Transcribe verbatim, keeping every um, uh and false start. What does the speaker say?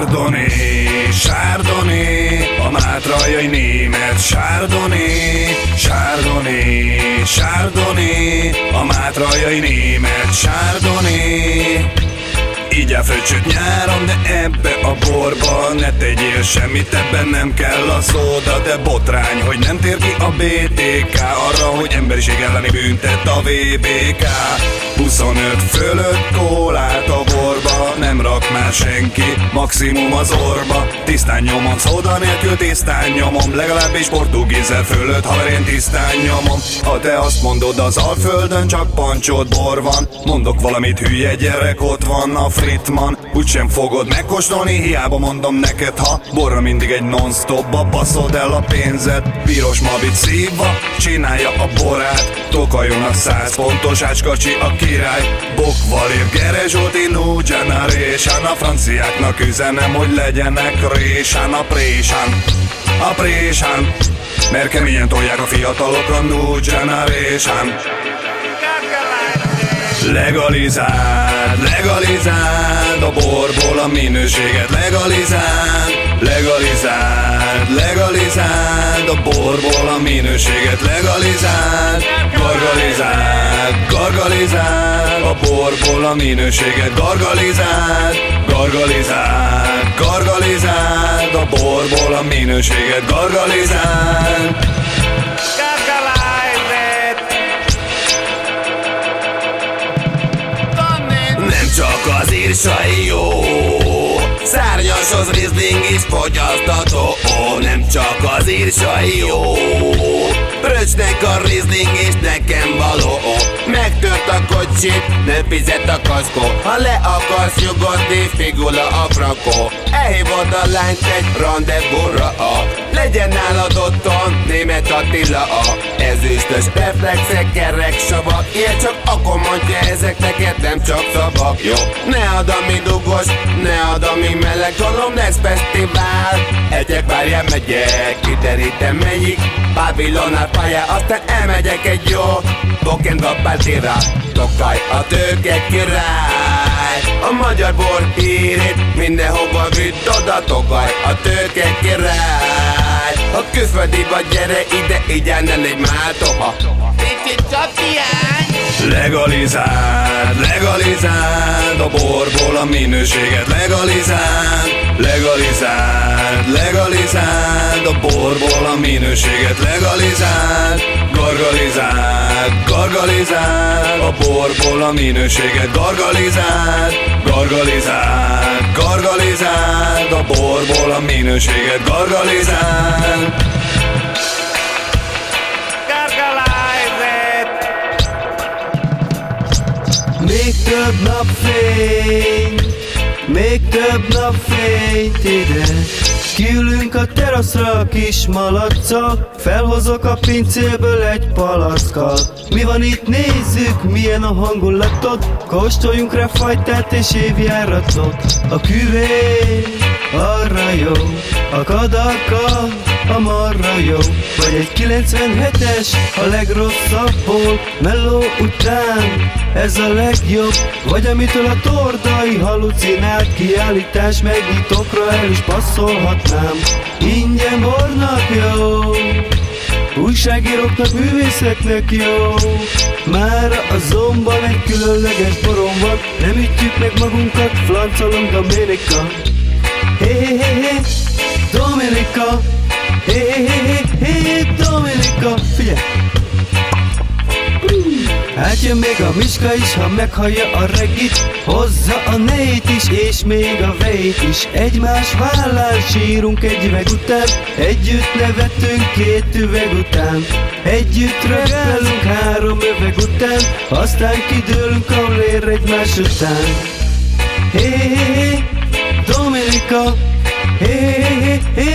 Chardonnay, Chardonnay, a mátrajai német Chardonnay, Chardonnay, Chardonnay, a mátrajai német Chardonnay. Így elfölcsöd nyáron, de ebbe a borba ne tegyél semmit, ebben nem kell a szóda. De botrány, hogy nem tér ki a bé té ká arra, hogy emberiség elleni büntet a vé bé ká. huszonöt fölött kólát a borba nem rak már senki, maximum az orba. Tisztán nyomom, szóda nélkül tisztán nyomom, legalábbis portugízzel fölött, haver, én tisztán nyomom. Ha te azt mondod, az Alföldön csak pancsot bor van, mondok valamit, hülye gyerek, ott van a Fritman. Úgysem fogod megkóstolni, hiába mondom neked, ha borra mindig egy non-stopba baszod el a pénzed. Piros mabit szívva csinálja a borát, Tokajon a száz pontos ácskacsi a király. Bokvalér, Gere Zsolti, New Generation, a franciáknak üzenem, hogy legyenek résán, a présán, a présán, mert keményen tolják a fiatalok a New Generation. Legalizáld, legalizáld a borból a minőséget, legalizáld, legalizáld, legalizáld a borból a minőséget, legalizáld, gargalizáld, gargalizáld a borból a minőséget, gargalizáld, gargalizáld, gargalizáld a borból a minőséget, gargalizáld. Csak az írsai jó, szárnyashoz Riesling is fogyasztató. Nem csak az írsai jó, Bröcsnek a Riesling is nekem való. Megtört a kocsit, nem fizet a kaszkó, ha le akarsz nyugodni, figula a frankó. Elhívod a lányt egy rendezvúra, legyen nálad otthon Németh Attila. A ezüstös reflexek, kerek savak, ilyen csak akkor mondja ezek neked, nem csak szavak. Jó, ne add, ami dugos, ne add, ami meleg, Tolom Next Fesztivál. Egyek várjál, megyek, kiterítem melyik Babylonnál pályá, aztán elmegyek egy jó Bokendva pártira. Tokaj, a tőke király, a magyar bor hírét mindenhova vidd oda. Tokaj, a tőke király, a külföldi vagy, gyere ide, így ne légy mátoha. Legalizáld, legalizáld a borból a minőséget, legalizáld, legalizáld, legalizáld a borból a minőséget, legalizáld, gargalizáld, gargalizáld a borból a minőséget, gargalizáld, gargalizáld, gargalizáld a borból a minőséget, gargalizáld. Még több napfény, még több napfényt ide. Kiülünk a teraszra a kis malaccal, felhozok a pincéből egy palackkal. Mi van itt, nézzük, milyen a hangulatod, kóstoljunk rá fajtát és évjáratot. A küvé arra jó, a kadarka a marra jó, vagy egy kilencvenhetes a legrosszabbból, melló után ez a legjobb, vagy amitől a tordai halucinált kiállítás megnyitokra el is passzolhatnám. Ingyen bornak jó, újságíróknak, művészeknek jó. Mára a zomban egy különleges borom van, nem ütjük meg magunkat, flancolunk Dominika. Hé hé hé hé, Dominika. Hé hé hé hé hé, Dominika. Figyelj! Átjön még a Miska is, ha meghallja a reggit, hozza a nejét is, és még a vejét is. Egymás vállán sírunk egy üveg után, együtt nevetünk két üveg után. Együtt rögtönünk három üveg után, aztán kidőlünk a lér egymás után. Hé hé hé, Dominika. Hé hé hé hé,